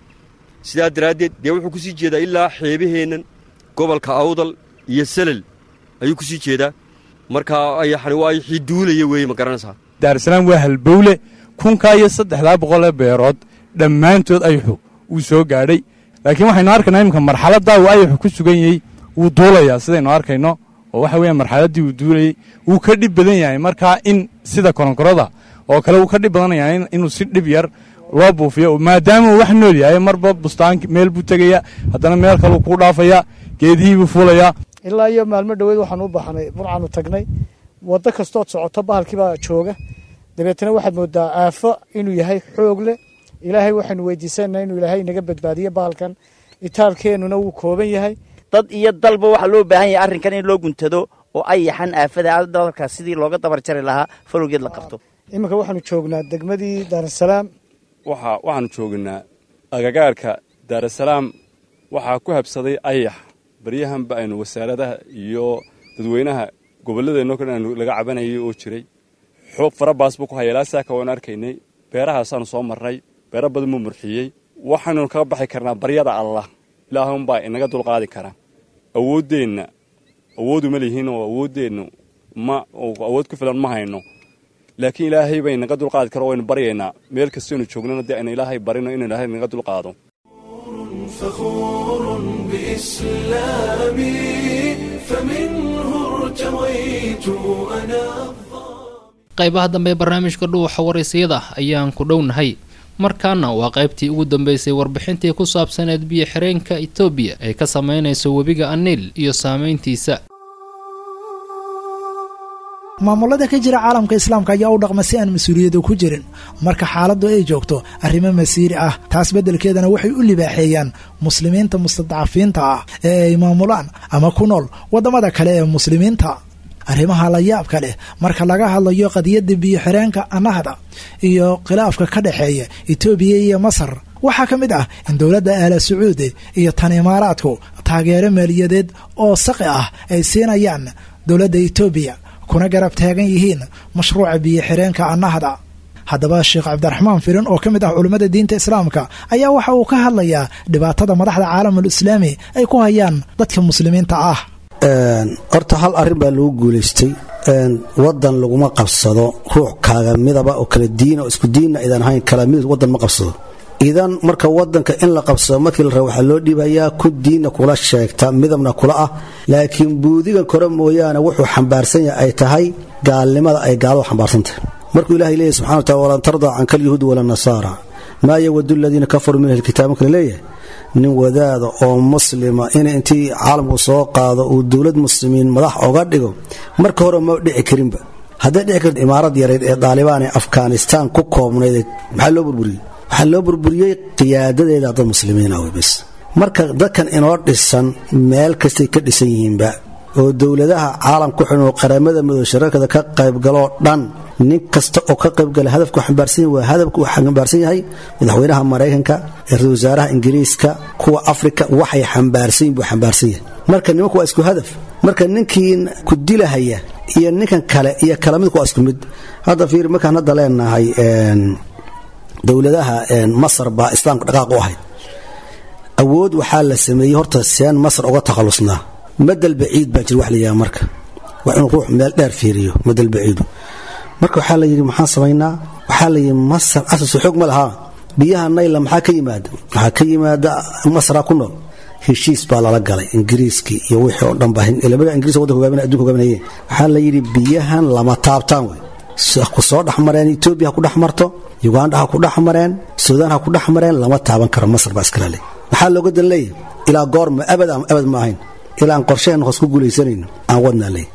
sidaa daraaddeed dee wuxuu ku sii jeedaa ilaa xeebaheennan gobolka awdal iyo salal ayuu ku sii jeedaa markaa ayaxani waa ayaxii duulaya weeye ma garanaysaa daarsalaam waa halbowle kunkaa iyo saddexdaa boqolee beerood dhammaantood ayaxu wuu soo gaadhay laakiin waxaynu arkaynaa iminka marxaladdaa uu ayaxu ku sugan yahay wuu duulayaa sidaynu arkayno oo waxa weeyaan marxaladdii uu duulayey wuu ka dhib badan yahay markaa in sida koronkorada oo kale wuu ka dhib badanayaa inuu si dhib yar loo buufiyo maadaama uu wax nool yahay marba bustaanki meel buu tegayaa haddana meel kaleu kuu dhaafayaa geedihii buu fuulayaa ilaa iyo maalmo dhoweed waxaan u baxnay burcaanu tagnay waddo kastood socoto bahalkii baa jooga dabeetana waxaad mooddaa aafo inuu yahay xoog leh ilaahay waxaynu weydiisanaa inuu ilaahay inaga badbaadiyo bahalkan itaalkeennuna wuu kooban yahay dad iyo dalba waxaa loo baahan yahay arrinkan in loo guntado oo ayaxan aafada dalkaas sidii looga dabar jari lahaa falowgeed la qabto iminka waxaanu joognaa degmadii daarasalaam waxa waxaanu joognaa agagaarka daarasalaam waxaa ku habsaday ayax baryahanba aynu wasaaradaha iyo dadweynaha gobolladeenno kale aanu laga cabanayay oo jiray xoog fara baas buu ku hayay ilaa saaka waanu arkaynay beerahaasaanu soo marnay beero badan buu murxiyey waxaanu kaga baxi karnaa baryada allah ilaahunbaa inaga dulqaadi kara awooddeenna awoodu ma lihiin oo awooddeennu ma awood ku filan ma hayno laakiin ilaahay bay inaga dulqaadi karo waynu baryaynaa meel kastaynu joognana dee aynu ilaahay barino inuu ilaahay inaga dulqaado فخور بإسلامي فمنه ارتويت أنا qaybaha dambe ee barnaamijka dhuuxa waraysiyada ayaan ku dhownahay markaana waa qaybtii ugu dambeysay warbixintii ku saabsaneed biyo xireenka Itoobiya ay ka sameynayso webiga Aniil iyo saameyntiisa maamulada ka jira caalamka islaamka ayaa u dhaqma si aan mas-uuliyadu ku jirin marka xaaladdu ay joogto arrimo masiiri ah taas beddelkeedana waxay u libaaxeeyaan muslimiinta mustadcafiinta ah ee ay maamulaan ama ku nool waddamada kale ee muslimiinta arrimaha la yaabka leh marka laga hadlayo qadiyadda biyo xireenka annahda iyo khilaafka ka dhexeeya Itoobiya iyo Masar waxaa ka mid ah in dowladda Aala Sacuudi iyo tan Imaaraadku taageero maaliyadeed oo saqi ah ay siinayaan dowladda Itoobiya kuna garab taagan yihiin mashruuca biyo xireenka annahda haddaba sheekh cabdiraxmaan firin oo ka mid ah culummada diinta islaamka ayaa waxa uu ka hadlayaa dhibaatada madaxda caalamul islaami ay ku hayaan dadka muslimiinta ah. horta hal arrin baa lagu guulaystay wadan laguma qabsado ruux kaaga midaba oo kala diin oo isku diinna idan ahayn kala mid wadan ma qabsado. idan marka wadanka in la qabsado markii la rabo waxaa loo dhiibayaa ku diinna kula sheegta midabna kula ah, laakiin buudiga kore mooyaane wuxuu xambaarsan yahay ay tahay gaalnimada ay gaaladu xambaarsan tahay. markuu ilaahay leeyahay subxana wa taala walan tardaa canka alyahuudu wala nasaara maa yawadu aladiina kafaruu min ahli kitaab marka la leeyahay nin wadaada oo muslima in intii caalamku soo qaado uu dowlad muslimiin madax oga dhigo marka hore ma dhici karinba. hadday dhici karto imaarad yareed ee daalibaan ee afghanistan ku koobnayd maxaa loo burburiyey waxaa loo burburiyey qiyaadadeeda dad muslimiin ah bas. marka dadkan inoo dhisan meel kastay ka dhisan yihiinba oo dowladaha caalamku xunoo qaramada midoobe shirarkada ka qaybgaloo dhan nin kasta oo ka qaybgala hadafku xambaarsan yahay waa hadafku uu xambaarsan yahay madaxweynaha Mareykanka ra'iisul wasaaraha Ingiriiska kuwa Afrika waxay xambaarsan buu xambaarsan yahay. marka nimanku waa isku hadaf. marka ninkii ku dilahaya iyo ninkan kale iyo kala mid ku isku mid. hadda fiir markaan hadda leenahay een dowladaha een Masar baa islaamka dhaqaaq u ahayd awood waxaa la sameeyay horta seen Masar uga takhalusnaa madal baciid baa jir wax la yahay marka waa inuu ruux meel dheer fiiriyo madal baciid. marka waxaa la yiri maxaan sameeynaa waxaa la yiri Masar asas xoog ma laha biyaha Nile maxaa ka yimaada maxaa ka yimaada Masar ku nool heshiis baa la galay Ingiriiski iyo wixii oo dhan baahin ilaa Ingiriis waddanka hogaaminaya adduunka hogaaminaya waxaa la yiri biyahan lama taabtaan way ku soo dhaxmareen Ethiopia ku dhaxmarto Uganda ha ku dhaxmareen Suudaan ha ku dhaxmareen lama taaban karo Masar baa iska leh. waxaa looga dalay ilaa goorma abad abad ma ahayn ilaa aan qorsheen hoos ku guuleysanayno aan wadna leh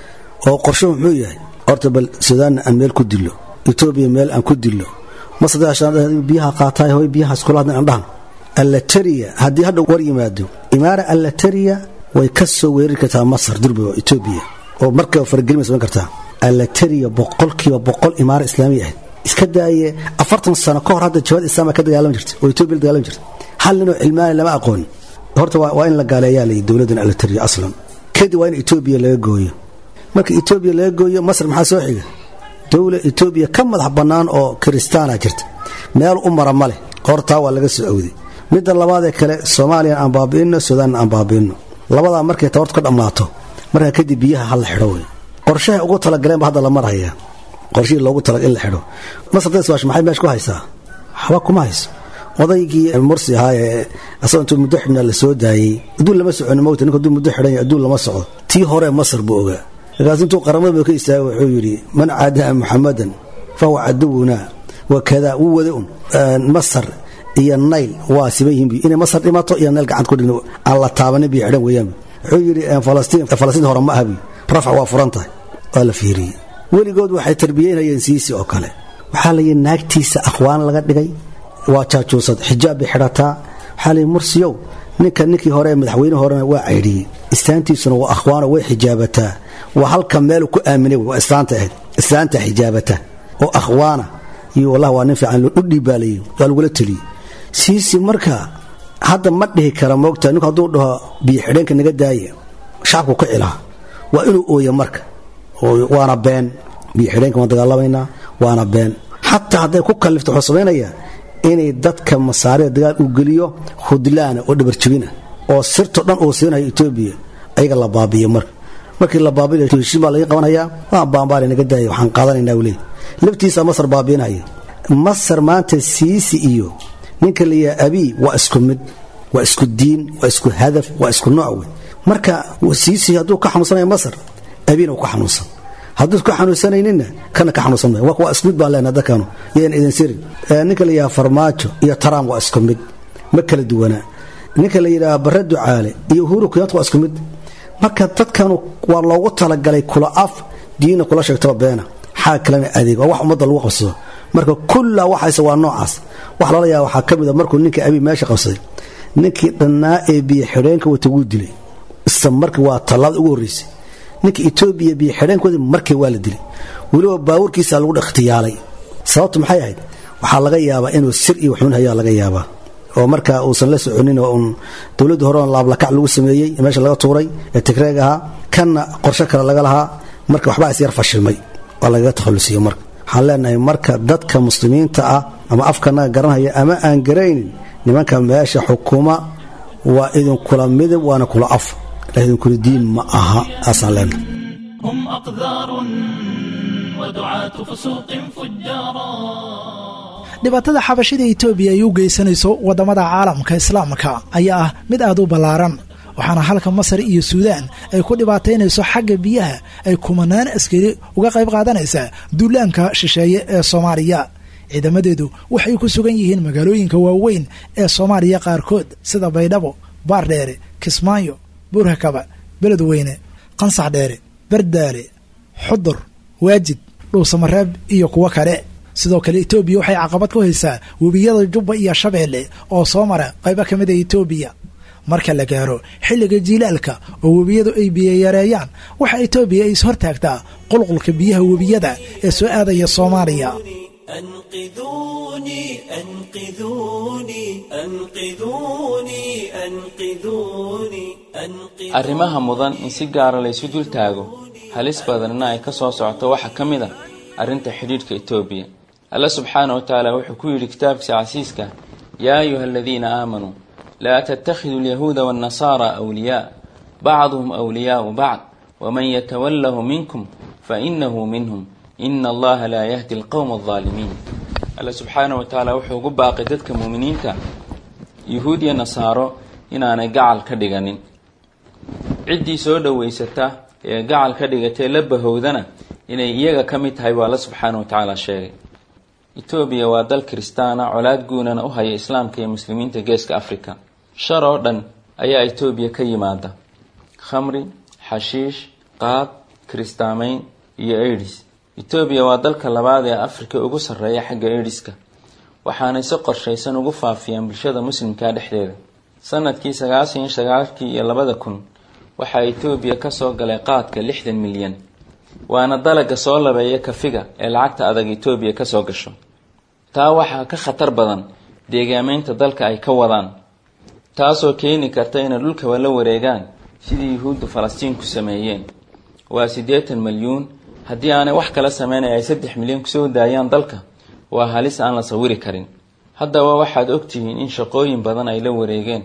oo qorsho muxuu yahay horta bal Suudaan aan meel ku dilo Ethiopia meel aan ku dilo Masar daashan biyaha qaatay hooy biyaha isku laadna aan dhahan Algeria hadii hadda war yimaado imaara Algeria way ka soo weerari kartaa Masar dirbo Ethiopia oo markaa fargelin ma kartaa Algeria boqolkiiba boqol imaara islaami ah iska daaye afartan sano ka hor hadda jabad islaamka ka dagaalan jirtay oo Ethiopia dagaalan jirtay hal inuu cilmaani lama aqoon horta waa in la gaaleeyaa la dawladdan Algeria aslan kadib waa in Ethiopia laga gooyo. marka Ethiopia laga gooyo Masar maxaa soo xiga dawlad Ethiopia ka madax banaan oo Kristaana jirta meel u mara male horta waa laga soo awday. midda labaad ee kale Soomaaliya aan baabiino Suudaan aan baabiino labada markay tawarta ka dhamaato marka kadib biyaha hal xidho way qorshaha ugu tala galeen hadda la maraya qorshii loogu tala in la xidho. Masar taas waa maxay meesh ku haysaa waxba kuma hayso odaygii Mursi haaye asoo intuu muddo xidhna la soo daayay adduun lama socono moogta ninka adduun muddo xidhan adduun lama socdo tii hore Masar buu ogaa laakiin intuu qaramada ka istaagay wuxuu yiri man caada Muhammadan fa huwa aduuna wa kada uu wada Masar iyo Nile waa sibayhim in Masar dhimato iyo Nile gacant ku dhigno alla taaban bi xidhan weeyaan wuxuu yiri Falastiin Falastiin hore ma ahabi rafa waa furantay waa la fiiriyay weligood waxay tarbiyeynayeen siisi oo kale waxaa la yiri naagtiisa aqwaan laga dhigay waa jaajuusad xijaab xirataa xalay Mursiyow ninka ninkii hore madaxweyne hore waa ceyriyay istaantiisuna waa aqwaan way xijaabataa waa halka meel ku aaminay waa islaanta ahayd islaanta xijaabata oo aqwaana iyo wallahi waa nin fiican u dhibaalay waa lagu la taliye siisi marka hadda ma dhihi kara moogta ninka haduu dhaho biyo xidhanka naga daaya shacabku ka ilaha waa inuu ooyo marka oo waana been biyo xidhanka ma dagaalamayna waana been hatta haday ku kalifto xusameynaya inay dadka masaarida dagaal u galiyo khudlaana oo dhabar jabina oo sirto dhan oo seenay Ethiopia ayaga la baabiyo marka markii la baabiyo heshiis baa laga qabanaya waa baambaar inaga daaya waxaan qaadanaynaa wali laftiisa Masar baabinaya Masar maanta siisi iyo ninka liya abi waa isku mid waa isku diin waa isku hadaf waa isku nooc marka siisi haduu ka xanuunsanayo Masar abina uu ka xanuunsan hadduu ka xanuunsanayna kana ka xanuunsan waa waa isku mid baa leena dadkanu yeen idin sir ninka liya farmaajo iyo Trump waa isku mid ma kala duwana ninka la yiraahdo Barre Ducaale iyo Uhuru Kenyatta waa isku mid marka dadkanu waa loogu tala galay kula af diina kula sheegto beena xaa kalena adeeg wax umada lagu qabsado marka kullu waxayse waa noocaas wax lala yaa waxa kamid ah markuu ninka abi meesha qabsaday ninkii dhanaa ee biyo xireenka wata uu dilay isla markii waa talaad ugu horeysay ninka Ethiopia biyo xireenkooda markii waa la dilay waliba baawurkiisa lagu dhaqtiyaalay sababtu maxay ahayd waxa laga yaabaa inuu sir iyo waxun hayaa laga yaabaa oo marka uu san la soconin oo dawladda hore laab la kac lagu sameeyay meesha laga tuuray ee Tigreega kana qorshe kale laga lahaa marka waxba is yar fashilmay waa laga takhalusiyay marka waxaan leenahay marka dadka muslimiinta ah ama afkanaga garanhaya ama aan garaynin nimanka meesha xukuma waa idinkula midib waana kula af idinkula diin ma aha asaan leenahay هم أقذار ودعاة فسوق فجارا dhibaatada xabashida Itoobiya ay u geysanayso wadamada caalamka islaamka ayaa ah mid aad u ballaaran waxaana halka Masar iyo Suudaan ay ku dhibaateynayso xagga biyaha ay kumanaan askari uga qayb qaadanaysa duulaanka shisheeye ee Soomaaliya ciidamadeedu waxay ku sugan yihiin magaalooyinka waaweyn ee Soomaaliya qaarkood sida Baydhabo, Baardheere, Kismaayo, Burhakaba, Beledweyne, Qansax Dheere, Bardaale, Xudur, Waajid, Dhuusamareeb iyo kuwa kale sidoo kale Itoobiya waxay caqabad ku haysaa webiyada Jubba iyo Shabeelle oo soo mara qaybo ka mid ah Itoobiya marka la gaaro xilliga jiilaalka oo webiyadu ay biyo yareeyaan waxa Itoobiya ay soo taagtaa qulqulka biyaha webiyada ee soo aadaya Soomaaliya أنقذوني أنقذوني أنقذوني أنقذوني arrimaha mudan in si gaar ah la isu dul taago halis badanna ay ka soo socoto waxa ka mid ah arrinta xidhiidhka Itoobiya Allah subhanahu wa ta'ala wuxuu ku yiri kitaabkiisa casiiska yaa ayyuhalladhina aamanu la tattakhidhu al-yahuuda wan-nasara awliya ba'dhum awliya'u ba'd wa man yatawallahu minkum fa innahu minhum inna Allaha la yahdi al-qawma adh-dhalimin Allah subhanahu wa ta'ala wuxuu ugu baaqay dadka muuminiinta yahuud iyo nasaaro inaanay gacal ka dhiganin ciddii soo dhaweysata ee gacal ka dhigatay la bahowdana inay iyaga ka mid tahay waa Allah subhanahu wa ta'ala sheegay Itoobiya waa dal Kristaana colaad guunana u haya islaamka iyo muslimiinta geeska Afrika shar oo dhan ayaa Itoobiya ka yimaada khamri xashiish qaad kristaamayn iyo AIDS Itoobiya waa dalka labaad ee Afrika ugu sarreeya xagga AIDSka waxaana si qorshaysan ugu faafiyaan bulshada muslimka dhexdeeda sanadkii sagaashan iyo sagaalkii iyo labada kun waxa Itoobiya ka soo galay qaadka lixdan milyan waana dalaga soo labeeya kafiga ee lacagta adag Itoobiya ka soo gasho taa waxa ka khatar badan deegaameynta dalka ay ka wadaan taasoo keeni karta in dhulka wala wareegaan sidii Yahuudda Falastiin ku sameeyeen waa siddeetan milyuun haddii aanay wax kala sameynay ay saddex milyan ku soo daayaan dalka waa halis aan la sawiri karin haddaba waxaad ogtihiin in shaqooyin badan ay la wareegeen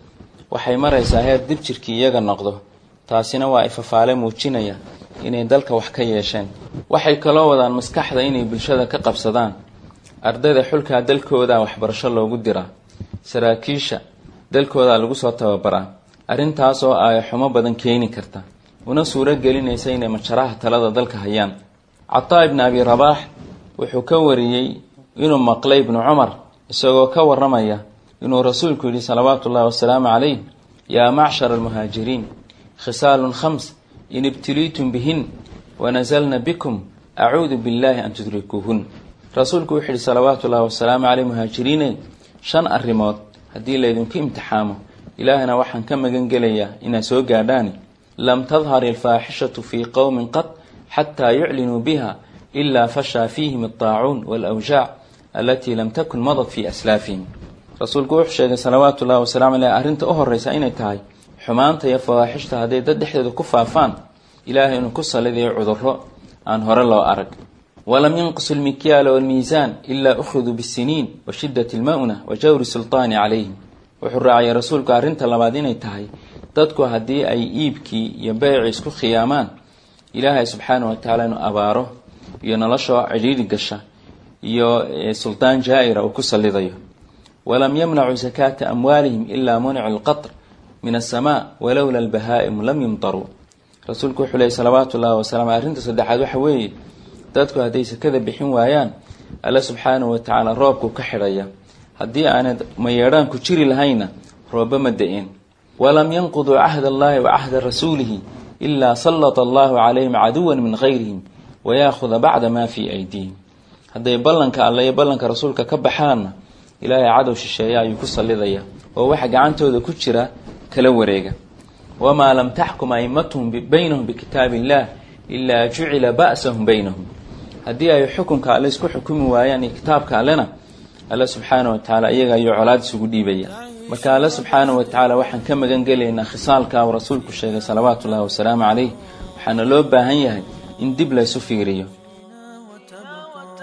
waxay maraysaa heer dib jirkii iyaga noqdo taasina waa ifafaale muujinaya inay dalka wax ka yeesheen waxay kaloo wadaan maskaxda inay bulshada ka qabsadaan ardayda xulka dalkooda waxbarasho loogu diraa saraakiisha dalkooda lagu soo tababaraa arrintaas oo ay xumo badan keeni karta una suura gelinaysa inay majaraha talada dalka hayaan Ataa ibn Abi Rabah wuxuu ka wariyay inuu maqlay ibn Umar isagoo ka waramaya inuu rasuulku yiri salawaatullaahi wasalaamu alayhi yaa ma'shar al-muhaajiriin khisaalun khams in ibtiliitum bihin wa nazalna bikum a'uudu billahi an tudrikuhun rasuulku wuxuu yiri salawaatullaahi wasalaamu alayhi muhaajiriin shan arrimood hadii la idinku imtixaamo ilaahana waxaan ka magan gelayaa ina soo gaadhaan lam tadhhar al-faahishatu fi qawmin qat hatta yu'linu biha illa fasha fihim at-ta'un wal-awja' allati lam takun madat fi aslafihim rasuulku wuxuu sheegay salawaatullaahi wasalaamu alayhi arrinta u horeysa inay tahay xumaanta iyo faahishta haday dad dhexdeeda ku faafaan ilaahay inuu ku salidayo cudurro aan hore loo arag walam yanqus al-mikyal wal-mizan illa ukhudhu bis-sinin wa shiddati al-ma'una wa jawr sultani alayhim wuxuu raacay rasuulku arrinta labaad inay tahay dadku hadii ay iibkii iyo bayci isku khiyaamaan ilaahay subhanahu wa ta'ala inuu abaaro iyo nolosha ciriiri gasha iyo sultaan jaa'ira oo ku salidayo walam yamna'u zakata amwalihim illa mun'a al-qatr min as-samaa walawla al-bahaa'im lam yumtaru rasuulku wuxuu leeyahay salawaatullaahi wasalaamu arrinta saddexaad waxa weeye dadku haday sakada bixin waayaan Allah subhanahu wa ta'ala roobku ka xiraya hadii aanad mayeeraan ku jiri lahayna rooba ma da'een walam yanqudu ahda Allahi wa ahda rasuulihi illa sallata Allahu alayhim aduwan min ghayrihim wa ya'khudha ba'da ma fi aydihim haday ballanka Allah iyo ballanka rasuulka ka baxaana ilaahay cadow shisheeya ayuu ku salidaya oo waxa gacantooda ku jira kala wareega wama lam tahkum aymatuhum baynahum bikitabillah illa ju'ila ba'sahum baynahum hadii ay xukunka Allah isku xukumi waayaan kitaabka Allahna Allah subhanahu wa ta'ala iyaga ayuu colaad isugu dhiibaya marka Allah subhanahu wa ta'ala waxaan ka magan galeynaa khisaalka oo rasuulku sheegay salawaatullaahi wasalaamu alayhi waxaana loo baahan yahay in dib la isu fiiriyo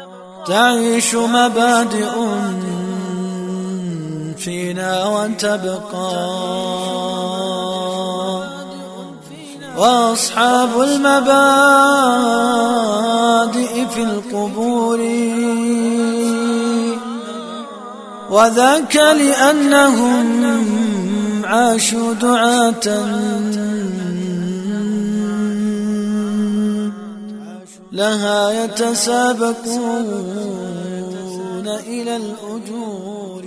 تعيش مبادئ فينا وتبقى وأصحاب المبادئ في القبور وذاك لأنهم عاشوا دعاة لها يتسابقون إلى الأجور.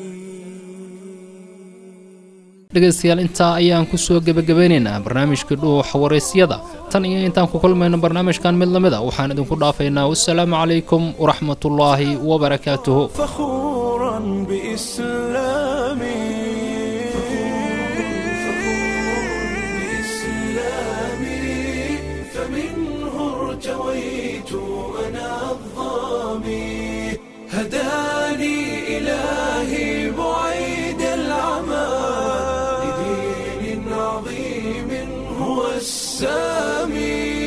dhegaystayaal intaa ayaan ku soo gebagabeynaynaa barnaamijka dhuuxa waraysyada tan iyo intaan ku kulmayno barnaamijkan mid lamid a waxaan idinku dhaafaynaa wassalaamu calaykum waraxmatullaahi wabarakaatuhu. فخورا بإسلامي فمنه ارتويت أنا الظامي هداني إلهي بعيد العمى لدين عظيم هو السامي.